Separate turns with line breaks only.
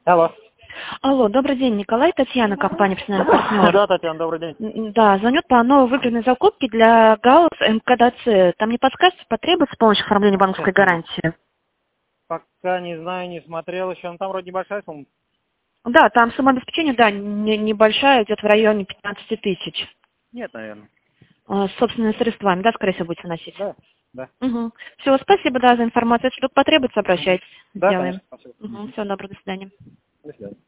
Алло.
Алло, добрый день, Николай, Татьяна, компания «Профессиональный партнер».
Да, Татьяна, добрый день.
Да, звоню по нововыигранной закупке для ГАУС МКДЦ. Там не подскажете, потребуется помощь в оформлении банковской гарантии?
Пока не знаю, не смотрел еще. Ну, там вроде небольшая сумма.
Да, там сумма обеспечения, да, небольшая, идет в районе 15 тысяч.
Нет, наверное.
С собственными средствами, да, скорее всего, будете вносить?
Да, да.
Угу. Все, спасибо, да, за информацию. Если вдруг потребуется, обращайтесь,
Да,
сделаем.
конечно, спасибо.
Угу. Всего доброго, до свидания.
До свидания.